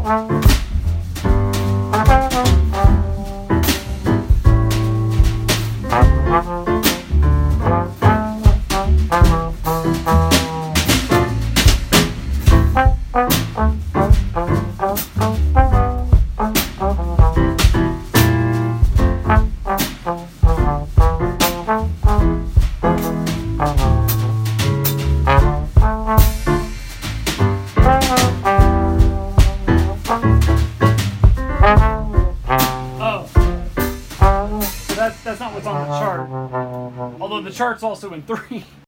That's not what's on the chart. Although the chart's also in 3.